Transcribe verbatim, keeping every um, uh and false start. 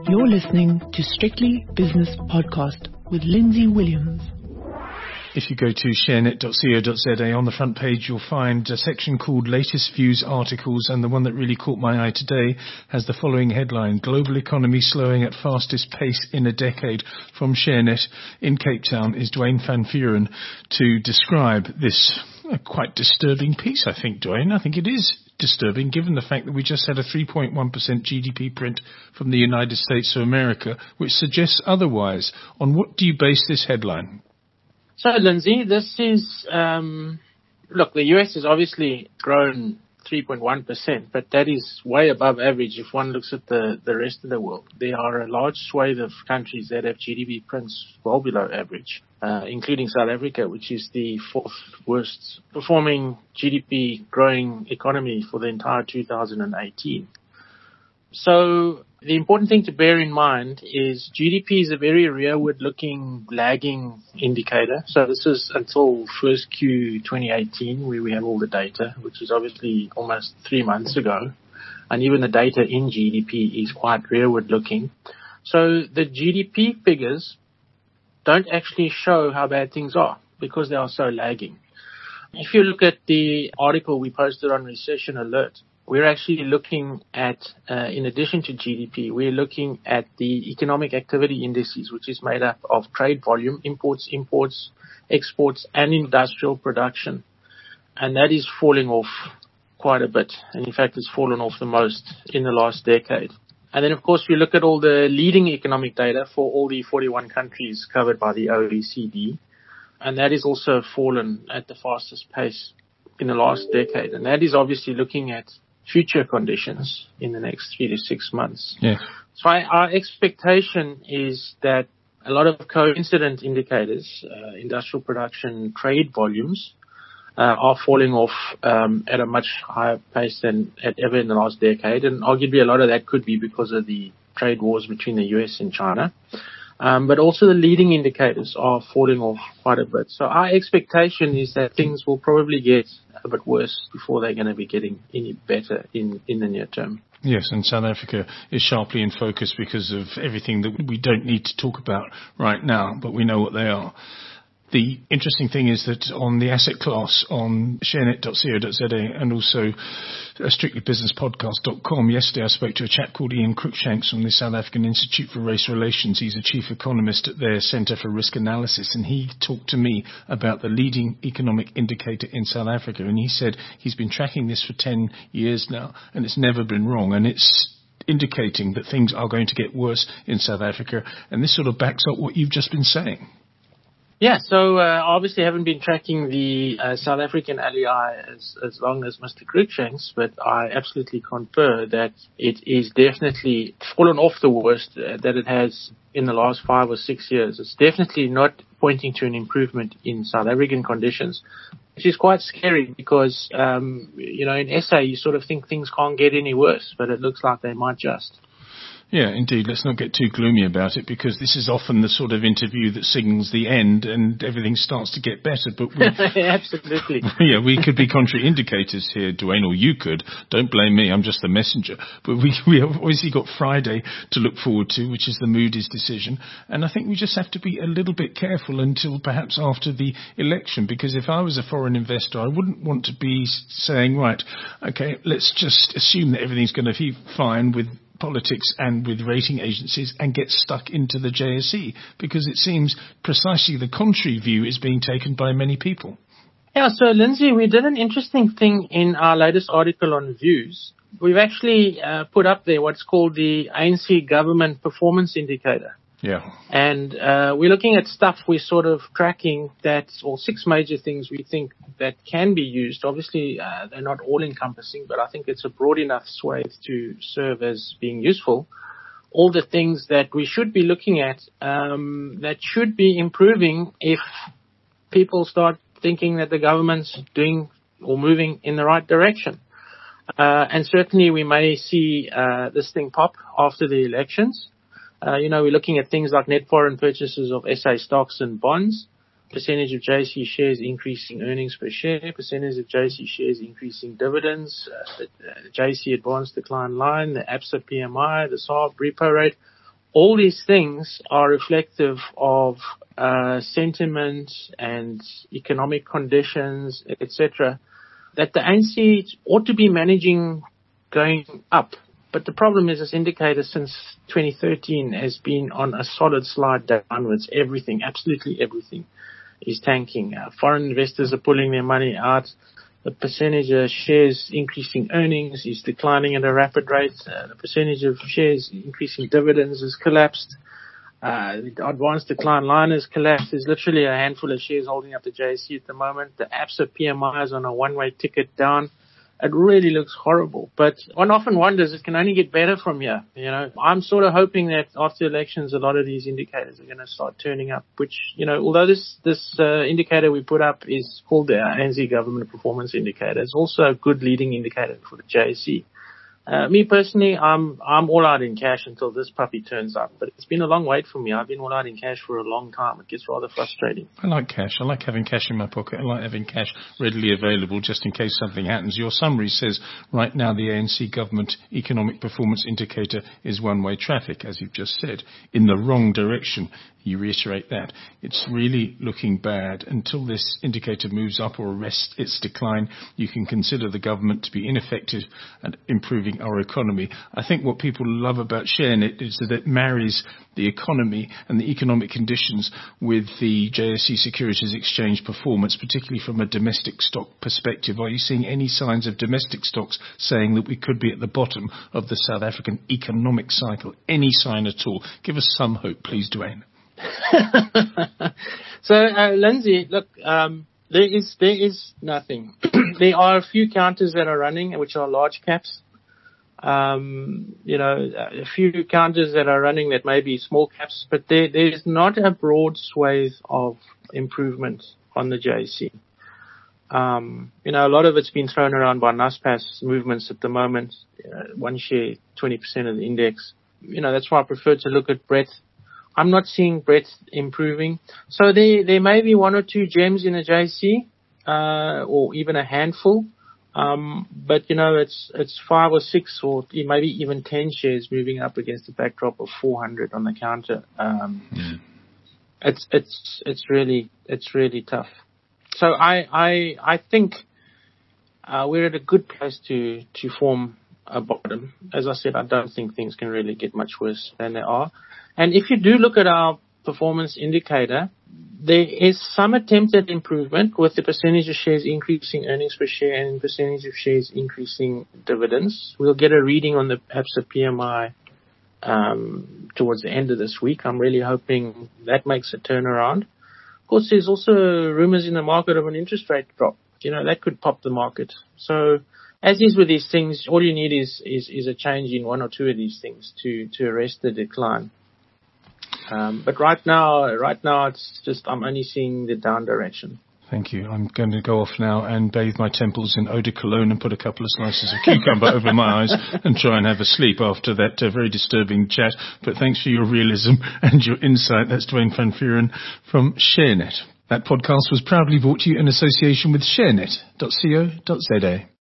You're listening to Strictly Business Podcast with Lindsay Williams. If you go to sharenet dot co dot z a, on the front page you'll find a section called Latest Views Articles, and the one that really caught my eye today has the following headline: Global economy slowing at fastest pace in a decade. From ShareNet in Cape Town is Dwayne van Vuuren to describe this uh, quite disturbing piece, I think, Dwayne. I think it is disturbing given the fact that we just had a three point one percent G D P print from the United States of America, which suggests otherwise. On what do you base this headline? So, Lindsay, this is, um, look, the U S has obviously grown three point one percent, but that is way above average if one looks at the, the rest of the world. There are a large swathe of countries that have G D P prints well below average, uh, including South Africa, which is the fourth worst performing G D P growing economy for the entire two thousand eighteen. So the important thing to bear in mind is G D P is a very rearward-looking lagging indicator. So this is until first Q twenty eighteen, where we have all the data, which is obviously almost three months ago. And even the data in G D P is quite rearward-looking. So the G D P figures don't actually show how bad things are because they are so lagging. If you look at the article we posted on Recession Alert, we're actually looking at, uh, in addition to G D P, we're looking at the economic activity indices, which is made up of trade volume, imports, imports, exports, and industrial production. And that is falling off quite a bit. And in fact, it's fallen off the most in the last decade. And then, of course, we look at all the leading economic data for all the forty-one countries covered by the O E C D. And that is also fallen at the fastest pace in the last decade. And that is obviously looking at future conditions in the next three to six months. Yeah. So I, our expectation is that a lot of coincident indicators, uh, industrial production, trade volumes, uh, are falling off um, at a much higher pace than at ever in the last decade. And arguably a lot of that could be because of the trade wars between the U S and China. Um, but also the leading indicators are falling off quite a bit. So our expectation is that things will probably get a bit worse before they're going to be getting any better in, in the near term. Yes, and South Africa is sharply in focus because of everything that we don't need to talk about right now, but we know what they are. The interesting thing is that on the asset class on sharenet dot co dot z a and also strictly business podcast dot com, yesterday I spoke to a chap called Ian Cruikshanks from the South African Institute for Race Relations. He's a chief economist at their Centre for Risk Analysis, and he talked to me about the leading economic indicator in South Africa, and he said he's been tracking this for ten years now, and it's never been wrong, and it's indicating that things are going to get worse in South Africa, and this sort of backs up what you've just been saying. Yeah, so uh, obviously haven't been tracking the uh, South African L E I as, as long as Mister Cruikshanks, but I absolutely confer that it is definitely fallen off the worst uh, that it has in the last five or six years. It's definitely not pointing to an improvement in South African conditions, which is quite scary because, um, you know, in S A you sort of think things can't get any worse, but it looks like they might just. Yeah, indeed. Let's not get too gloomy about it, because this is often the sort of interview that signals the end and everything starts to get better. But we, absolutely. Yeah, we could be contraindicators here, Dwayne, or you could. Don't blame me. I'm just the messenger. But we, we have obviously got Friday to look forward to, which is the Moody's decision. And I think we just have to be a little bit careful until perhaps after the election, because if I was a foreign investor, I wouldn't want to be saying, right, okay, let's just assume that everything's going to be fine with politics and with rating agencies and get stuck into the J S E, because it seems precisely the contrary view is being taken by many people. Yeah, so Lindsay, we did an interesting thing in our latest article on Views. We've actually uh, put up there what's called the A N C Government Performance Indicator. Yeah. And uh, we're looking at stuff we're sort of tracking that, or six major things we think that can be used. Obviously, uh, they're not all-encompassing, but I think it's a broad enough swathe to serve as being useful. All the things that we should be looking at um, that should be improving if people start thinking that the government's doing or moving in the right direction. Uh, and certainly we may see uh, this thing pop after the elections. Uh, you know, we're looking at things like net foreign purchases of S A stocks and bonds, percentage of J S E shares increasing earnings per share, percentage of J S E shares increasing dividends, uh, the uh, J S E advanced decline line, the A B S A P M I, the S A R B repo rate. all these things are reflective of uh, sentiment and economic conditions, et cetera, that the A N C ought to be managing going up. But the problem is this indicator since twenty thirteen has been on a solid slide downwards. Everything, absolutely everything is tanking. Uh, foreign investors are pulling their money out. The percentage of shares increasing earnings is declining at a rapid rate. Uh, the percentage of shares increasing dividends has collapsed. Uh, the advanced decline line has collapsed. There's literally a handful of shares holding up the J S E at the moment. The Absa P M I is on a one-way ticket down. It really looks horrible. But one often wonders, it can only get better from here. You know, I'm sort of hoping that after elections, a lot of these indicators are going to start turning up, which, you know, although this, this, uh, indicator we put up is called the A N Z Government Performance Indicator, it's also a good leading indicator for the J S E. Uh, me personally, I'm, I'm all out in cash until this puppy turns up, but it's been a long wait for me. I've been all out in cash for a long time. It gets rather frustrating. I like cash. I like having cash in my pocket. I like having cash readily available just in case something happens. Your summary says right now the A N C Government Economic Performance Indicator is one-way traffic, as you've just said, in the wrong direction. You reiterate that. It's really looking bad. Until this indicator moves up or arrests its decline, you can consider the government to be ineffective at improving our economy. I think what people love about ShareNet is that it marries the economy and the economic conditions with the J S E Securities Exchange performance, particularly from a domestic stock perspective. Are you seeing any signs of domestic stocks saying that we could be at the bottom of the South African economic cycle? Any sign at all? Give us some hope, please, Dwayne. So, uh, Lindsay, look, um, there is there is nothing. There are a few counters that are running, which are large caps. Um, you know, a few counters that are running that may be small caps, but there there is not a broad swathe of improvement on the J S E. Um, you know, a lot of it's been thrown around by Naspers movements at the moment. Uh, one share, twenty percent of the index. You know, that's why I prefer to look at breadth. I'm not seeing breadth improving. So there, there may be one or two gems in a J S E, uh, or even a handful. Um, but you know, it's, it's five or six or maybe even ten shares moving up against a backdrop of four hundred on the counter. Um, mm. it's, it's, it's really, it's really tough. So I, I, I think, uh, we're at a good place to, to form a bottom. As I said, I don't think things can really get much worse than they are. And if you do look at our performance indicator, there is some attempt at improvement with the percentage of shares increasing earnings per share and percentage of shares increasing dividends. We'll get a reading on the Absa P M I um, towards the end of this week. I'm really hoping that makes a turnaround. Of course, there's also rumors in the market of an interest rate drop. You know, that could pop the market. So as is with these things, all you need is, is, is a change in one or two of these things to, to arrest the decline. Um, but right now, right now, it's just, I'm only seeing the down direction. Thank you. I'm going to go off now and bathe my temples in eau de cologne and put a couple of slices of cucumber over my eyes and try and have a sleep after that uh, very disturbing chat. But thanks for your realism and your insight. That's Dwayne van Vuuren from ShareNet. That podcast was proudly brought to you in association with sharenet dot co dot za.